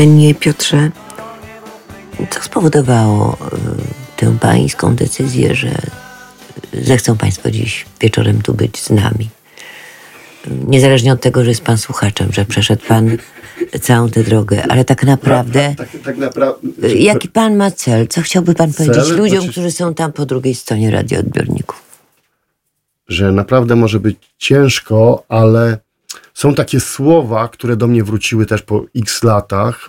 Panie Piotrze, co spowodowało tę pańską decyzję, że zechcą państwo dziś wieczorem tu być z nami? Niezależnie od tego, że jest pan słuchaczem, że przeszedł pan całą tę drogę, ale tak naprawdę, jaki pan ma cel? Co chciałby pan powiedzieć ludziom, którzy są tam po drugiej stronie radioodbiorników? Że naprawdę może być ciężko, ale są takie słowa, które do mnie wróciły też po x latach.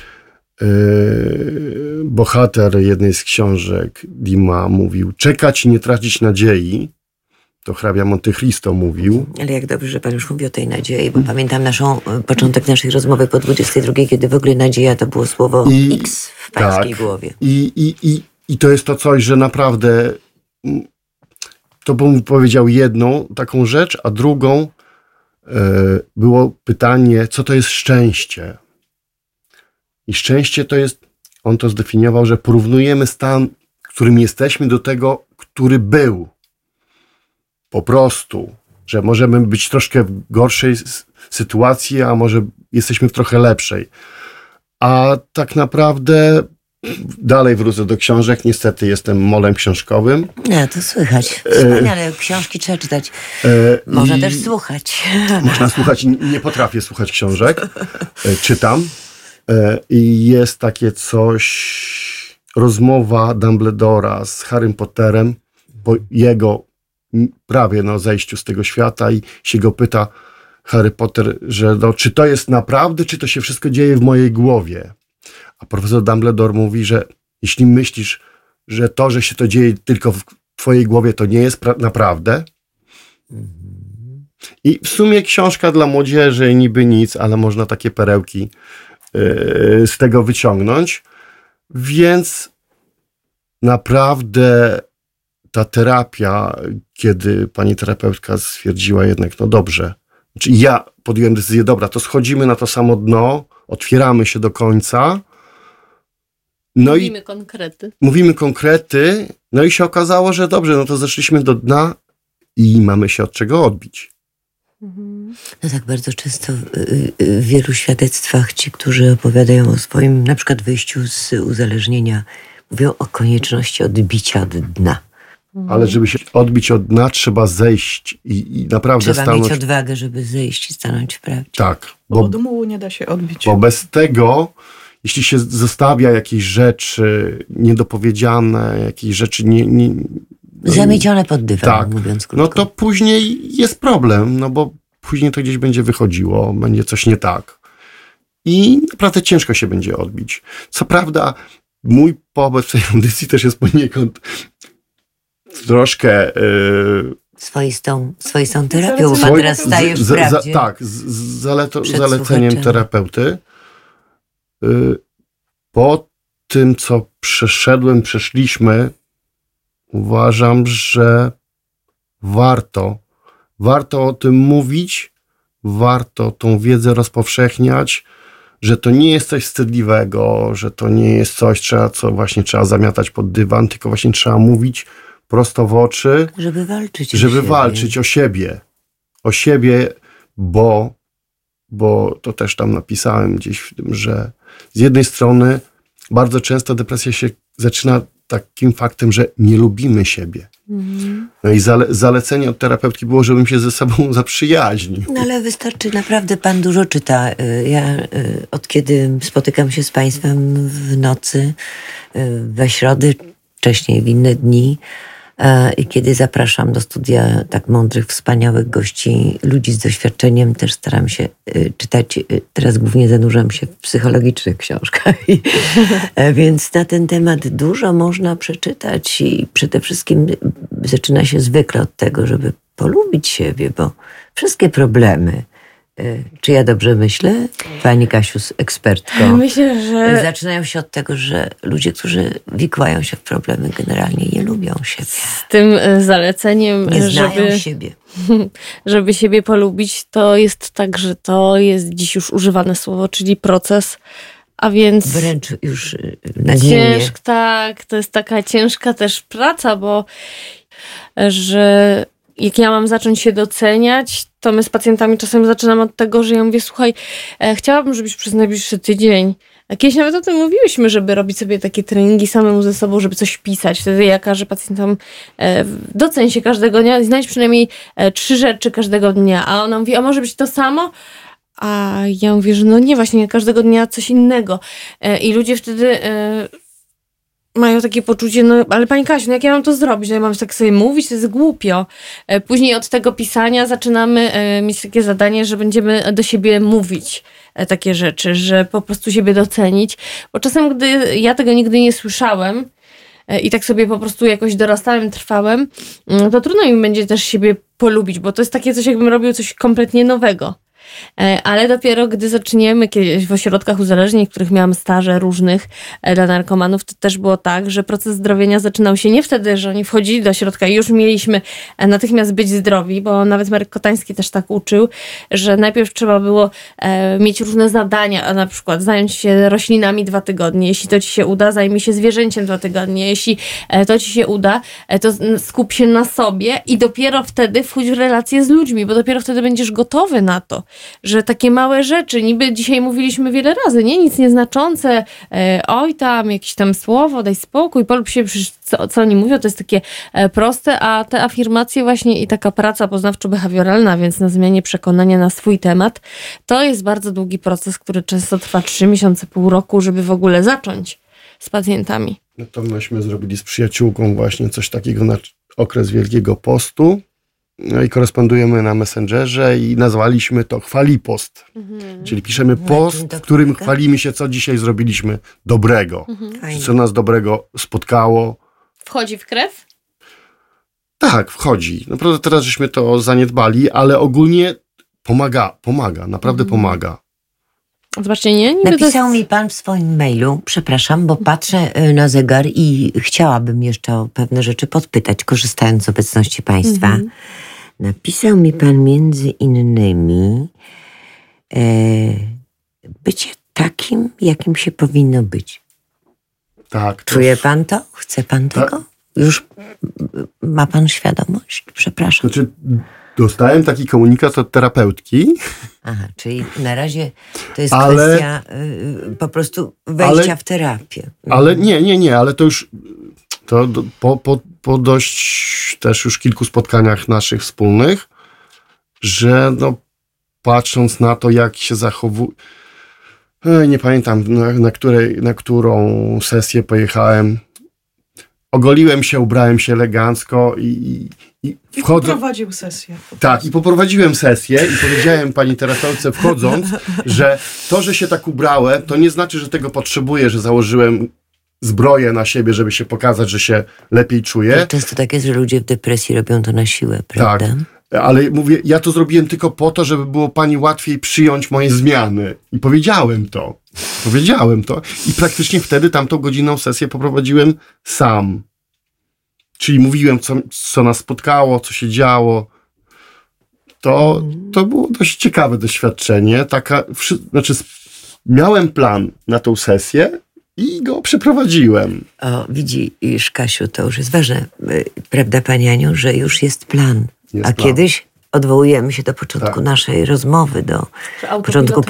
Bohater jednej z książek Dima mówił: czekać i nie tracić nadziei. To hrabia Monte Cristo mówił. Ale jak dobrze, że pan już mówi o tej nadziei, bo pamiętam początek naszej rozmowy po 22, kiedy w ogóle nadzieja to było słowo X w pańskiej głowie. I to jest to coś, że naprawdę to bym powiedział jedną taką rzecz, a drugą było pytanie, co to jest szczęście? I szczęście to jest, on to zdefiniował, że porównujemy stan, którym jesteśmy, do tego, który był. Po prostu, że możemy być troszkę w gorszej sytuacji, a może jesteśmy w trochę lepszej. A tak naprawdę dalej wrócę do książek. Niestety jestem molem książkowym. No, to słychać. Wspaniale, książki trzeba czytać. Można też słuchać. Można słuchać. Nie potrafię słuchać książek. Czytam. I jest takie coś, rozmowa Dumbledora z Harrym Potterem po jego prawie zejściu z tego świata i się go pyta Harry Potter, że czy to jest naprawdę, czy to się wszystko dzieje w mojej głowie? A profesor Dumbledore mówi, że jeśli myślisz, że to, że się to dzieje tylko w twojej głowie, to nie jest naprawdę. I w sumie książka dla młodzieży, niby nic, ale można takie perełki z tego wyciągnąć. Więc naprawdę ta terapia, kiedy pani terapeutka stwierdziła jednak, no dobrze, czyli ja podjąłem decyzję, dobra, to schodzimy na to samo dno, otwieramy się do końca. Mówimy konkrety, no i się okazało, że dobrze, no to zeszliśmy do dna i mamy się od czego odbić. No tak, bardzo często w wielu świadectwach ci, którzy opowiadają o swoim na przykład wyjściu z uzależnienia, mówią o konieczności odbicia od dna. Ale żeby się odbić od dna, trzeba zejść i naprawdę trzeba mieć odwagę, żeby zejść i stanąć w prawdzie. Tak. Bo od mułu nie da się odbić. Bo bez tego, jeśli się zostawia jakieś rzeczy niedopowiedziane, jakieś rzeczy zamiecione pod dywan, tak, mówiąc krótko. No to później jest problem, no bo później to gdzieś będzie wychodziło, będzie coś nie tak. I naprawdę ciężko się będzie odbić. Co prawda, mój pobyt w tej audycji też jest poniekąd troszkę swoistą terapią, bo pan teraz staje w prawdzie. Tak, z zaleceniem terapeuty. Po tym, co przeszliśmy, uważam, że warto o tym mówić, warto tą wiedzę rozpowszechniać, że to nie jest coś wstydliwego, że to nie jest coś, co właśnie trzeba zamiatać pod dywan, tylko właśnie trzeba mówić prosto w oczy, żeby walczyć o siebie, bo to też tam napisałem gdzieś w tym, że z jednej strony bardzo często depresja się zaczyna takim faktem, że nie lubimy siebie. No i zalecenie od terapeutki było, żebym się ze sobą zaprzyjaźnił. No ale wystarczy, naprawdę pan dużo czyta. Ja od kiedy spotykam się z państwem w nocy, we środy, wcześniej w inne dni, i kiedy zapraszam do studia tak mądrych, wspaniałych gości, ludzi z doświadczeniem, też staram się czytać, teraz głównie zanurzam się w psychologicznych książkach. Więc na ten temat dużo można przeczytać i przede wszystkim zaczyna się zwykle od tego, żeby polubić siebie, bo wszystkie problemy, czy ja dobrze myślę? Pani Kasiu, ekspertko. Myślę, że zaczynają się od tego, że ludzie, którzy wikłają się w problemy, generalnie nie lubią siebie. Z tym zaleceniem, nie znają siebie. Żeby siebie polubić, to jest tak, że to jest dziś już używane słowo, czyli proces, a więc wręcz już nagminnie. Tak, to jest taka ciężka też praca, bo że jak ja mam zacząć się doceniać, to my z pacjentami czasem zaczynam od tego, że ja mówię, słuchaj, chciałabym, żebyś przez najbliższy tydzień Kiedyś nawet o tym mówiłyśmy, żeby robić sobie takie treningi samemu ze sobą, żeby coś pisać. Wtedy ja każę pacjentom doceń się każdego dnia i znajdź przynajmniej 3 rzeczy każdego dnia. A ona mówi, a może być to samo? A ja mówię, że no nie, właśnie każdego dnia coś innego. I ludzie wtedy mają takie poczucie, no ale pani Kasiu, no jak ja mam to zrobić? No ja mam tak sobie mówić? To jest głupio. Później od tego pisania zaczynamy mieć takie zadanie, że będziemy do siebie mówić takie rzeczy, że po prostu siebie docenić. Bo czasem, gdy ja tego nigdy nie słyszałem i tak sobie po prostu jakoś dorastałem, trwałem, to trudno mi będzie też siebie polubić, bo to jest takie coś, jakbym robił coś kompletnie nowego. Ale dopiero gdy zaczniemy kiedyś w ośrodkach uzależnień, w których miałam staże różnych dla narkomanów, to też było tak, że proces zdrowienia zaczynał się nie wtedy, że oni wchodzili do ośrodka i już mieliśmy natychmiast być zdrowi, bo nawet Marek Kotański też tak uczył, że najpierw trzeba było mieć różne zadania, a na przykład zająć się roślinami 2 tygodnie, jeśli to ci się uda, zajmij się zwierzęciem 2 tygodnie, jeśli to ci się uda, to skup się na sobie i dopiero wtedy wchodź w relacje z ludźmi, bo dopiero wtedy będziesz gotowy na to, że takie małe rzeczy, niby dzisiaj mówiliśmy wiele razy, nie? Nic nieznaczące, oj tam, jakieś tam słowo, daj spokój, polub się, przecież co oni mówią, to jest takie proste, a te afirmacje właśnie i taka praca poznawczo-behawioralna, więc na zmianie przekonania na swój temat, to jest bardzo długi proces, który często trwa 3 miesiące, pół roku, żeby w ogóle zacząć z pacjentami. No to myśmy zrobili z przyjaciółką właśnie coś takiego na okres Wielkiego Postu. No i korespondujemy na Messengerze i nazwaliśmy to chwalipost. Czyli piszemy post, w którym chwalimy się, co dzisiaj zrobiliśmy dobrego. Co nas dobrego spotkało. Wchodzi w krew? Tak, wchodzi. Naprawdę teraz żeśmy to zaniedbali, ale ogólnie pomaga, naprawdę pomaga. Zobaczcie, nie? Niby Napisał mi pan w swoim mailu, przepraszam, bo patrzę na zegar i chciałabym jeszcze o pewne rzeczy podpytać, korzystając z obecności państwa. Napisał mi pan między innymi bycie takim, jakim się powinno być. Tak. Czuje pan to? Chce pan tego? Już ma pan świadomość? Przepraszam. Znaczy, dostałem taki komunikat od terapeutki. Aha, czyli na razie to jest kwestia po prostu wejścia w terapię. Ale nie, ale to już to po dość też już kilku spotkaniach naszych wspólnych, że no, patrząc na to, jak się zachowuje, nie pamiętam na którą sesję pojechałem, ogoliłem się, ubrałem się elegancko i wchodzę. Poprowadził sesję. Tak, i poprowadziłem sesję i powiedziałem pani terapeutce wchodząc, że to, że się tak ubrałem, to nie znaczy, że tego potrzebuję, że założyłem zbroję na siebie, żeby się pokazać, że się lepiej czuję. Często tak jest, że ludzie w depresji robią to na siłę, prawda? Tak, ale mówię, ja to zrobiłem tylko po to, żeby było pani łatwiej przyjąć moje zmiany. I powiedziałem to. I praktycznie wtedy tamtą godzinną sesję poprowadziłem sam. Czyli mówiłem, co nas spotkało, co się działo. To było dość ciekawe doświadczenie. Miałem plan na tą sesję i go przeprowadziłem. O, widzisz, Kasiu, to już jest ważne. Prawda, pani Aniu, że już jest plan. Jest plan. Kiedyś odwołujemy się do początku naszej rozmowy, do początku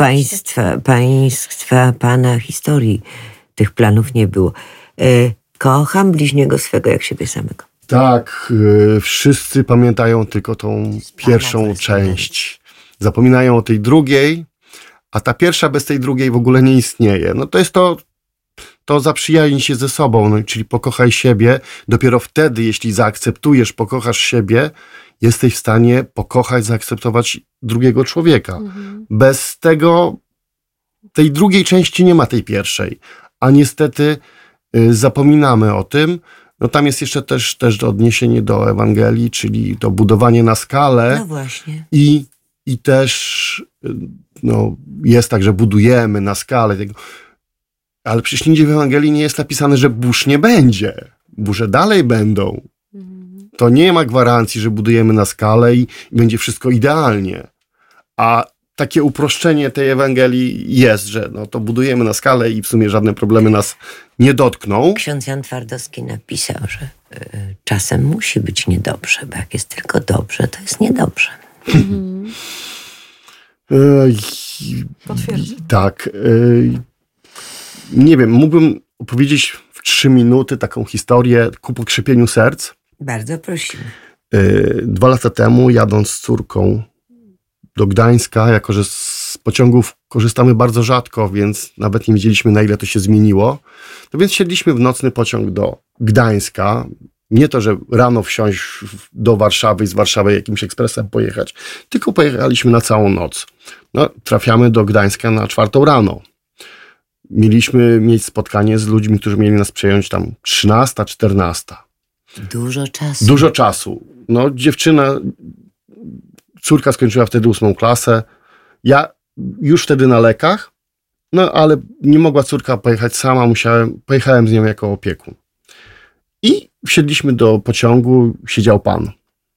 państwa, pana historii. Tych planów nie było. Kocham bliźniego swego jak siebie samego. Tak, wszyscy pamiętają tylko tą pierwszą część. Zapominają o tej drugiej, a ta pierwsza bez tej drugiej w ogóle nie istnieje. No to jest to zaprzyjaźnij się ze sobą, no, czyli pokochaj siebie. Dopiero wtedy, jeśli zaakceptujesz, pokochasz siebie, jesteś w stanie pokochać, zaakceptować drugiego człowieka. Bez tej drugiej części nie ma tej pierwszej. A niestety zapominamy o tym. No tam jest jeszcze też odniesienie do Ewangelii, czyli to budowanie na skalę. No właśnie. I też jest tak, że budujemy na skalę tego. Ale przecież nigdzie w Ewangelii nie jest napisane, że burz nie będzie. Burze dalej będą. To nie ma gwarancji, że budujemy na skalę i będzie wszystko idealnie. A takie uproszczenie tej Ewangelii jest, że to budujemy na skalę i w sumie żadne problemy nas nie dotkną. Ksiądz Jan Twardowski napisał, że czasem musi być niedobrze, bo jak jest tylko dobrze, to jest niedobrze. Potwierdzę. Tak. Nie wiem, mógłbym opowiedzieć w 3 minuty taką historię ku pokrzepieniu serc. Bardzo prosimy. 2 lata temu, jadąc z córką do Gdańska, jako że z pociągów korzystamy bardzo rzadko, więc nawet nie wiedzieliśmy, na ile to się zmieniło, to więc siedliśmy w nocny pociąg do Gdańska. Nie to, że rano wsiąść do Warszawy i z Warszawy jakimś ekspresem pojechać, tylko pojechaliśmy na całą noc. No, trafiamy do Gdańska na 4 rano. Mieliśmy mieć spotkanie z ludźmi, którzy mieli nas przejąć tam 13, 14. Dużo czasu. Dużo czasu. No, córka skończyła wtedy 8 klasę. Ja już wtedy na lekach, no ale nie mogła córka pojechać sama, pojechałem z nią jako opiekun. I wsiedliśmy do pociągu, siedział pan.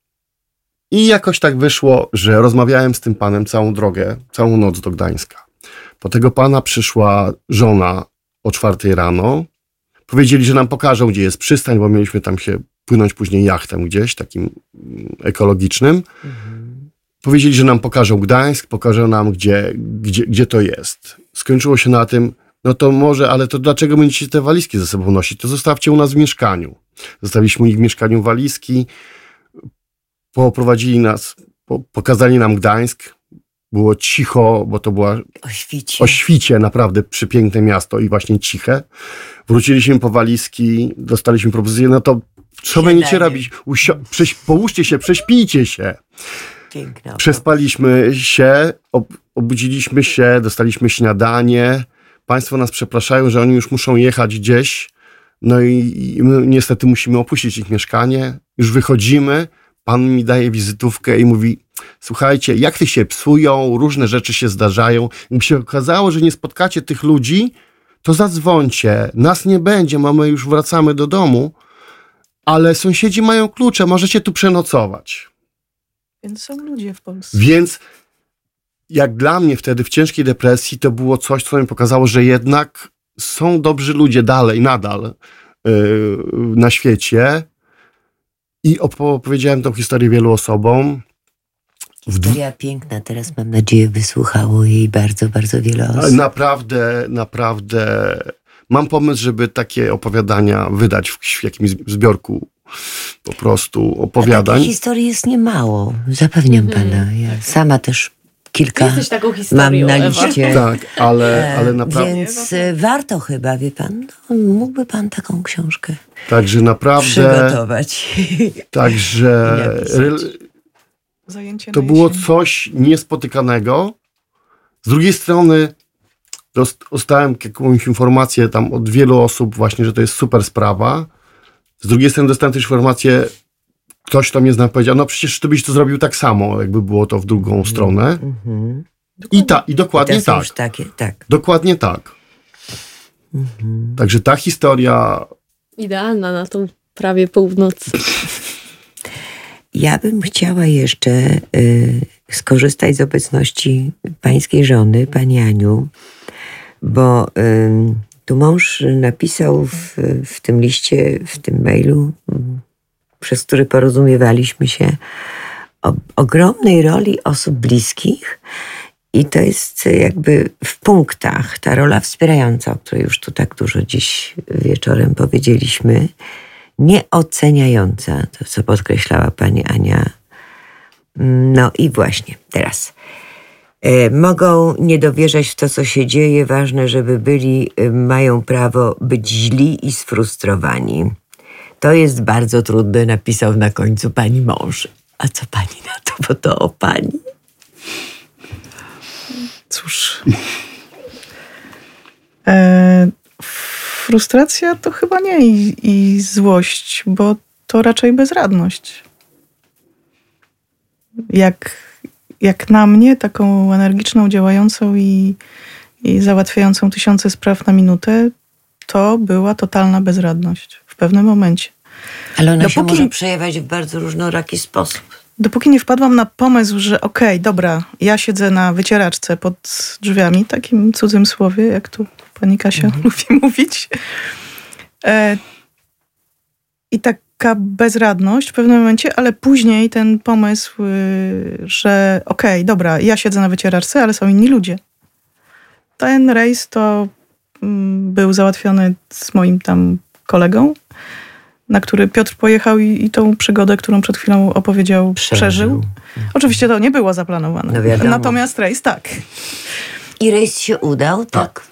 I jakoś tak wyszło, że rozmawiałem z tym panem całą drogę, całą noc do Gdańska. Po tego pana przyszła żona o 4 rano. Powiedzieli, że nam pokażą, gdzie jest przystań, bo mieliśmy tam się płynąć później jachtem gdzieś, takim ekologicznym. Powiedzieli, że nam pokażą Gdańsk, pokażą nam, gdzie to jest. Skończyło się na tym, no to może, ale to dlaczego będziecie te walizki ze sobą nosić? To zostawcie u nas w mieszkaniu. Zostawiliśmy u nich w mieszkaniu walizki, poprowadzili nas, pokazali nam Gdańsk. Było cicho, bo to była O o świcie, naprawdę przepiękne miasto i właśnie ciche. Wróciliśmy po walizki, dostaliśmy propozycję, no to co będziecie robić? Połóżcie się, prześpijcie się. Piękna. Przespaliśmy się, obudziliśmy się, dostaliśmy śniadanie. Państwo nas przepraszają, że oni już muszą jechać gdzieś. No i my niestety musimy opuścić ich mieszkanie. Już wychodzimy. Pan mi daje wizytówkę i mówi: słuchajcie, jachty się psują, różne rzeczy się zdarzają. Jakby się okazało, że nie spotkacie tych ludzi, to zadzwońcie. Nas nie będzie, my już wracamy do domu, ale sąsiedzi mają klucze, możecie tu przenocować. Więc są ludzie w Polsce. Więc jak dla mnie wtedy w ciężkiej depresji to było coś, co mi pokazało, że jednak są dobrzy ludzie nadal na świecie. I opowiedziałem tą historię wielu osobom. Historia piękna. Teraz mam nadzieję wysłuchało jej bardzo, bardzo wiele osób. Naprawdę mam pomysł, żeby takie opowiadania wydać w jakimś zbiorku po prostu opowiadań. Takich historii jest niemało. Zapewniam pana. Ja sama też kilka Jesteś taką mam historią, na Ewa. liście. Tak, ale naprawdę. Więc warto chyba, wie pan, no, mógłby pan taką książkę Także naprawdę. przygotować. Także Zajęcie to na było jesień. coś niespotykanego. Z drugiej strony dostałem jakąś informację tam od wielu osób właśnie, że to jest super sprawa. Z drugiej strony dostałem też informację, ktoś, kto mnie zna, powiedział, no przecież ty byś to zrobił tak samo, jakby było to w drugą stronę. I dokładnie I to są tak. już takie, tak. Dokładnie tak. Także ta historia... Idealna na tą prawie północ. Ja bym chciała jeszcze skorzystać z obecności pańskiej żony, pani Aniu, bo tu mąż napisał w tym liście, w tym mailu, przez który porozumiewaliśmy się, o ogromnej roli osób bliskich. I to jest jakby w punktach ta rola wspierająca, o której już tu tak dużo dziś wieczorem powiedzieliśmy, nieoceniająca, to co podkreślała pani Ania. No i właśnie teraz. Mogą nie dowierzać w to, co się dzieje. Ważne, żeby mają prawo być źli i sfrustrowani. To jest bardzo trudne, napisał na końcu pani mąż. A co pani na to, bo to o pani? Cóż. Frustracja to chyba nie i złość, bo to raczej bezradność. Jak na mnie, taką energiczną, działającą i załatwiającą 1000 spraw na minutę, to była totalna bezradność w pewnym momencie. Ale ona się może przejawiać w bardzo różnoraki sposób. Dopóki nie wpadłam na pomysł, że okej, dobra, ja siedzę na wycieraczce pod drzwiami, takim cudzym słowie, jak tu pani Kasia lubi mówić. I taka bezradność w pewnym momencie, ale później ten pomysł, że okej, dobra, ja siedzę na wycieraczce, ale są inni ludzie. Ten rejs to był załatwiony z moim tam kolegą, na który Piotr pojechał i tą przygodę, którą przed chwilą opowiedział, przeżył. Oczywiście to nie było zaplanowane. No wiadomo. Natomiast rejs tak. I rejs się udał, tak?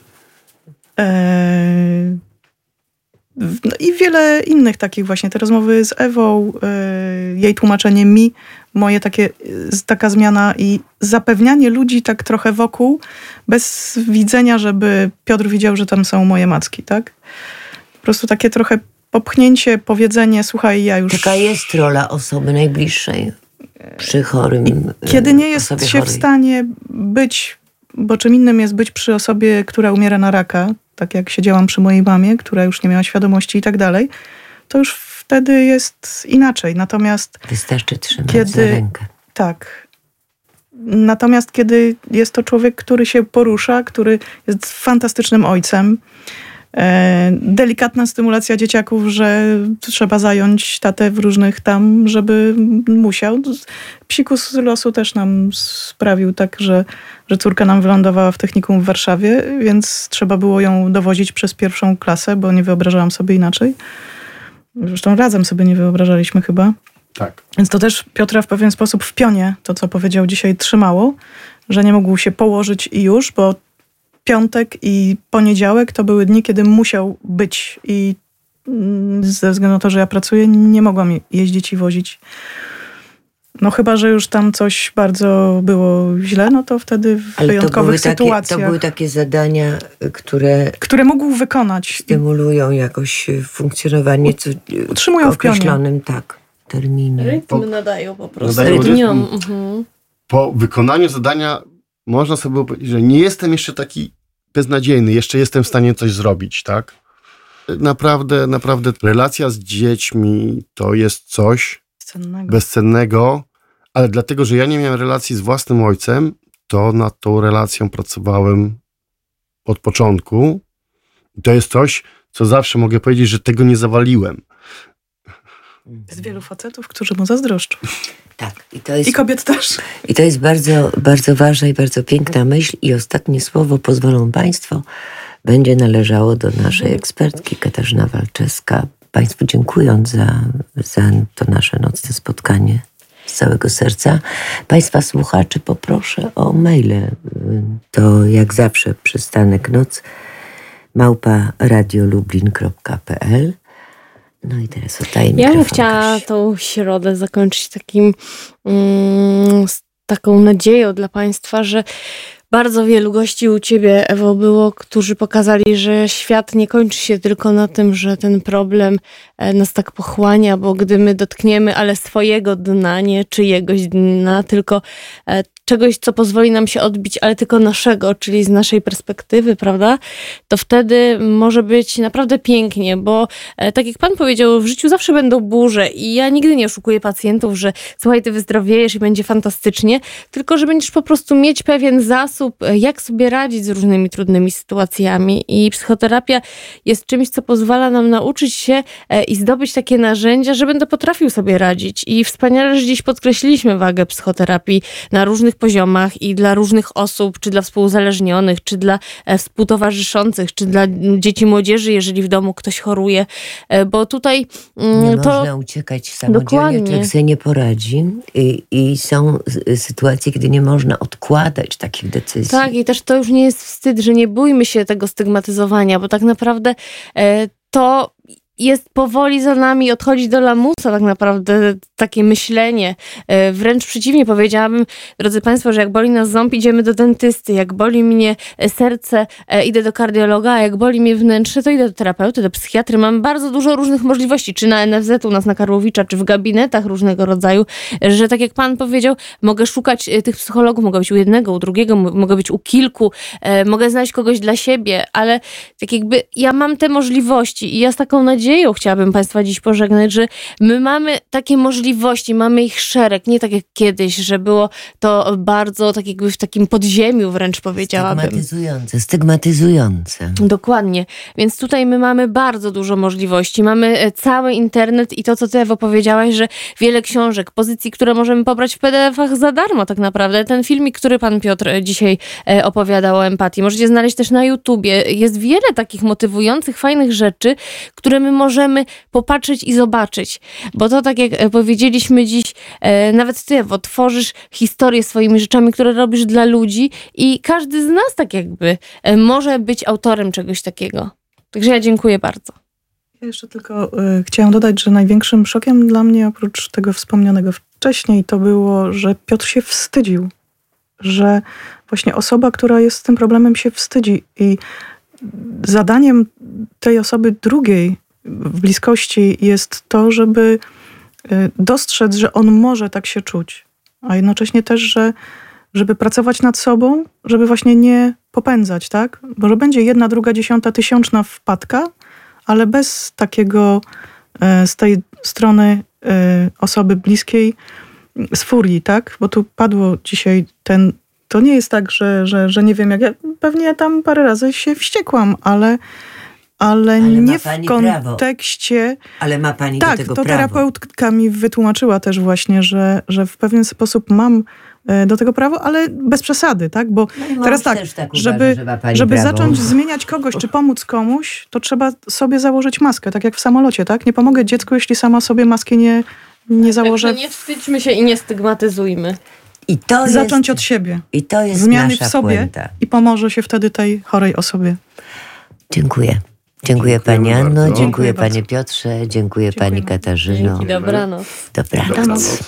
No i wiele innych takich właśnie. Te rozmowy z Ewą, jej tłumaczenie mi, moje taka zmiana i zapewnianie ludzi tak trochę wokół, bez widzenia, żeby Piotr widział, że tam są moje macki, tak? Po prostu takie trochę popchnięcie, powiedzenie, słuchaj, ja już... Taka jest rola osoby najbliższej przy chorym. Kiedy nie jest się w stanie być, bo czym innym jest być przy osobie, która umiera na raka, tak jak siedziałam przy mojej mamie, która już nie miała świadomości i tak dalej, to już wtedy jest inaczej. Natomiast wystarczy trzymać za rękę. Tak. Natomiast kiedy jest to człowiek, który się porusza, który jest fantastycznym ojcem, delikatna stymulacja dzieciaków, że trzeba zająć tatę w różnych tam, żeby musiał. Psikus losu też nam sprawił tak, że córka nam wylądowała w technikum w Warszawie, więc trzeba było ją dowozić przez 1. klasę, bo nie wyobrażałam sobie inaczej. Zresztą razem sobie nie wyobrażaliśmy chyba. Tak. Więc to też Piotra w pewien sposób w pionie, to co powiedział dzisiaj, trzymało, że nie mógł się położyć i już, bo piątek i poniedziałek to były dni, kiedy musiał być i ze względu na to, że ja pracuję, nie mogłam jeździć i wozić. No chyba, że już tam coś bardzo było źle, no to wtedy w wyjątkowych sytuacjach. To były takie zadania, które mógł wykonać. Stymulują jakoś funkcjonowanie utrzymują w określonym terminie. Rytm nadają po prostu. Rytm. Po wykonaniu zadania można sobie było powiedzieć, że nie jestem jeszcze taki beznadziejny, jeszcze jestem w stanie coś zrobić, tak? Naprawdę relacja z dziećmi to jest coś bezcennego, ale dlatego, że ja nie miałem relacji z własnym ojcem, to nad tą relacją pracowałem od początku. I to jest coś, co zawsze mogę powiedzieć, że tego nie zawaliłem. Jest wielu facetów, którzy mu zazdroszczą. Tak. I kobiet też. I to jest bardzo, bardzo ważna i bardzo piękna myśl. I ostatnie słowo, pozwolą Państwo, będzie należało do naszej ekspertki Katarzyna Walczewska. Państwu dziękując za to nasze nocne spotkanie z całego serca. Państwa słuchaczy poproszę o maile. To jak zawsze przystanek noc @radiolublin.pl. No i teraz oddaję mikrofon. Ja bym chciała tą środę zakończyć z taką nadzieją dla Państwa, że bardzo wielu gości u Ciebie, Ewo, było, którzy pokazali, że świat nie kończy się tylko na tym, że ten problem nas tak pochłania, bo gdy my dotkniemy ale swojego dna, nie czyjegoś dna, tylko czegoś, co pozwoli nam się odbić, ale tylko naszego, czyli z naszej perspektywy, prawda? To wtedy może być naprawdę pięknie, bo tak jak Pan powiedział, w życiu zawsze będą burze i ja nigdy nie oszukuję pacjentów, że słuchaj, ty wyzdrowiejesz i będzie fantastycznie, tylko że będziesz po prostu mieć pewien zasób, jak sobie radzić z różnymi trudnymi sytuacjami i psychoterapia jest czymś, co pozwala nam nauczyć się i zdobyć takie narzędzia, że będę potrafił sobie radzić i wspaniale, że dziś podkreśliliśmy wagę psychoterapii na różnych poziomach i dla różnych osób, czy dla współuzależnionych, czy dla współtowarzyszących, czy dla dzieci, młodzieży, jeżeli w domu ktoś choruje, bo tutaj nie można uciekać samodzielnie, człowiek sobie nie poradzi i są sytuacje, kiedy nie można odkładać takich decyzji. Tak, i też to już nie jest wstyd, że nie bójmy się tego stygmatyzowania, bo tak naprawdę to jest powoli za nami odchodzić do lamusa tak naprawdę takie myślenie. Wręcz przeciwnie powiedziałabym, drodzy Państwo, że jak boli nas ząb, idziemy do dentysty, jak boli mnie serce, idę do kardiologa, a jak boli mnie wnętrze, to idę do terapeuty, do psychiatry. Mam bardzo dużo różnych możliwości, czy na NFZ u nas na Karłowicza, czy w gabinetach różnego rodzaju, że tak jak Pan powiedział, mogę szukać tych psychologów, mogę być u jednego, u drugiego, mogę być u kilku, mogę znaleźć kogoś dla siebie, ale tak jakby ja mam te możliwości i ja z taką nadzieją nadzieją chciałabym Państwa dziś pożegnać, że my mamy takie możliwości, mamy ich szereg, nie tak jak kiedyś, że było to bardzo tak jakby w takim podziemiu wręcz powiedziałabym. Stygmatyzujące. Dokładnie. Więc tutaj my mamy bardzo dużo możliwości. Mamy cały internet i to, co ty, Ewo, powiedziałaś, że wiele książek, pozycji, które możemy pobrać w PDF-ach za darmo tak naprawdę. Ten filmik, który pan Piotr dzisiaj opowiadał o empatii, możecie znaleźć też na YouTubie. Jest wiele takich motywujących, fajnych rzeczy, które my możemy popatrzeć i zobaczyć. Bo to, tak jak powiedzieliśmy dziś, nawet ty, Ewo, tworzysz historię swoimi rzeczami, które robisz dla ludzi i każdy z nas tak jakby może być autorem czegoś takiego. Także ja dziękuję bardzo. Ja jeszcze tylko chciałam dodać, że największym szokiem dla mnie, oprócz tego wspomnianego wcześniej, to było, że Piotr się wstydził. Że właśnie osoba, która jest z tym problemem, się wstydzi. I zadaniem tej osoby drugiej w bliskości jest to, żeby dostrzec, że on może tak się czuć. A jednocześnie też, żeby pracować nad sobą, żeby właśnie nie popędzać, tak? Bo że będzie 1, 2, 10, 1000 wpadka, ale bez takiego z tej strony osoby bliskiej z furii, tak? Bo tu padło dzisiaj to nie jest tak, że nie wiem jak ja, pewnie ja tam parę razy się wściekłam, ale nie w kontekście... Ale ma pani tak, do tego to prawo. Terapeutka mi wytłumaczyła też właśnie, że w pewien sposób mam do tego prawo, ale bez przesady, tak? Bo teraz tak, żeby zacząć zmieniać kogoś, czy pomóc komuś, to trzeba sobie założyć maskę, tak jak w samolocie, tak? Nie pomogę dziecku, jeśli sama sobie maski nie założę. Także nie wstydźmy się i nie stygmatyzujmy. I to zacząć od siebie. I to jest zmiany nasza w sobie puenta. I pomoże się wtedy tej chorej osobie. Dziękuję. Dziękuję pani Anno, bardzo. dziękuję panie Piotrze, dziękuję pani Katarzyno. Dzięki, dobranoc. Dobranoc.